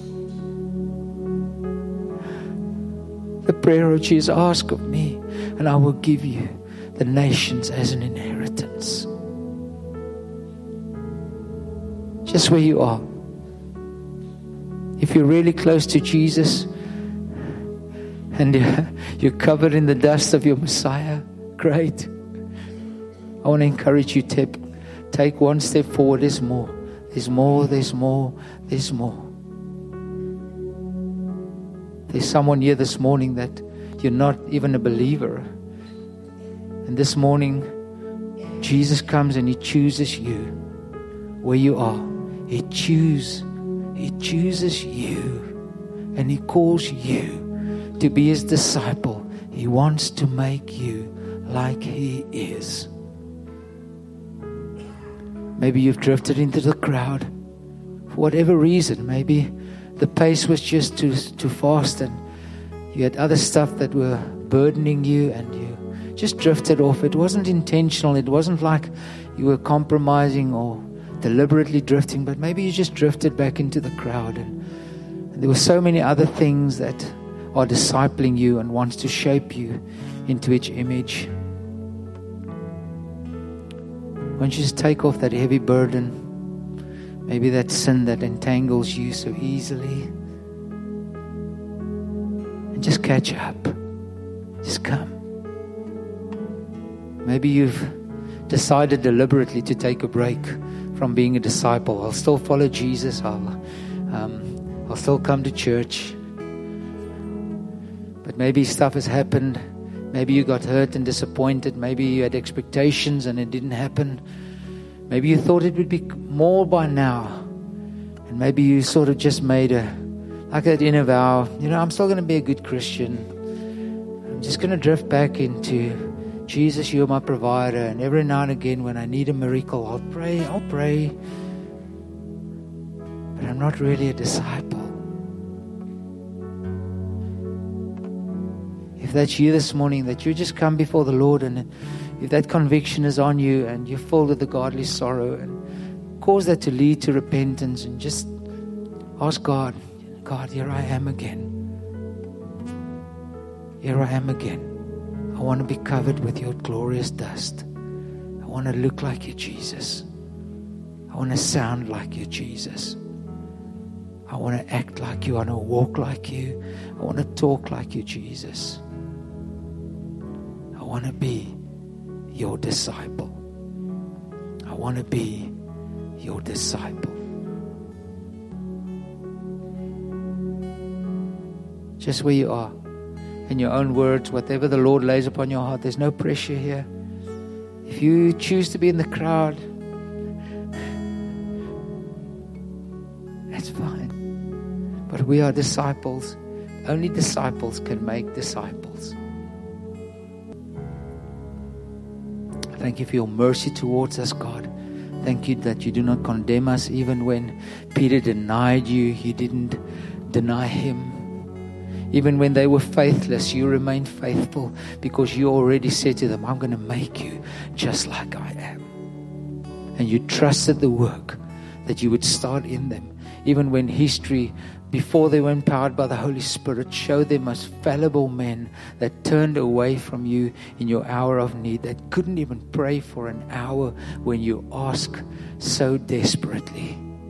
Speaker 2: The prayer which is ask of me, and I will give you the nations as an inheritance. Just where you are. If you're really close to Jesus and you're covered in the dust of your Messiah, great. I want to encourage you to take one step forward. There's more. There's more. There's more. There's more. There's someone here this morning that you're not even a believer. And this morning, Jesus comes and he chooses you where you are. He chooses, he chooses you. And he calls you to be his disciple. He wants to make you like he is. Maybe you've drifted into the crowd for whatever reason. Maybe the pace was just too too fast and you had other stuff that were burdening you and you just drifted off. It wasn't intentional. It wasn't like you were compromising or deliberately drifting, but maybe you just drifted back into the crowd and, and there were so many other things that are discipling you and wants to shape you into its image. Why don't you just take off that heavy burden, maybe that sin that entangles you so easily, and just catch up. Just come. Maybe you've decided deliberately to take a break from being a disciple. I'll still follow Jesus. I'll, um, I'll still come to church. But maybe stuff has happened. Maybe you got hurt and disappointed. Maybe you had expectations and it didn't happen. Maybe you thought it would be more by now. And maybe you sort of just made a, like that inner vow, you know, I'm still going to be a good Christian. I'm just going to drift back into Jesus, you're my provider. And every now and again when I need a miracle, I'll pray, I'll pray. But I'm not really a disciple. If that's you this morning, that you just come before the Lord, and if that conviction is on you and you're filled with the godly sorrow and cause that to lead to repentance, and just ask God, God, here I am again. Here I am again. I want to be covered with your glorious dust. I want to look like you, Jesus. I want to sound like you, Jesus. I want to act like you. I want to walk like you. I want to talk like you, Jesus. I want to be your disciple. I want to be your disciple. Just where you are, in your own words, whatever the Lord lays upon your heart, there's no pressure here. If you choose to be in the crowd, that's fine. But we are disciples. Only disciples can make disciples. Thank you for your mercy towards us, God. Thank you that you do not condemn us. Even when Peter denied you, you didn't deny him. Even when they were faithless, you remained faithful, because you already said to them, I'm going to make you just like I am. And you trusted the work that you would start in them. Even when history, before they were empowered by the Holy Spirit, showed them as fallible men that turned away from you in your hour of need, that couldn't even pray for an hour when you ask so desperately.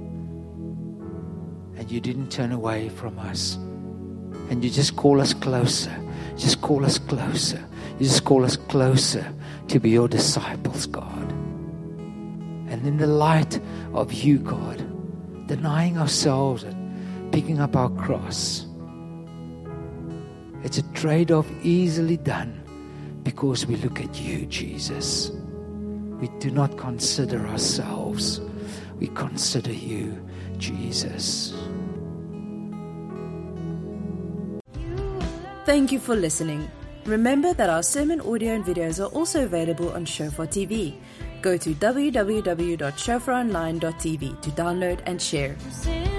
Speaker 2: And you didn't turn away from us. And you just call us closer. Just call us closer. You just call us closer to be your disciples, God. And in the light of you, God, denying ourselves and picking up our cross, it's a trade-off easily done because we look at you, Jesus. We do not consider ourselves. We consider you, Jesus.
Speaker 1: Thank you for listening. Remember that our sermon audio and videos are also available on Shofar T V. Go to w w w dot shofar online dot t v to download and share.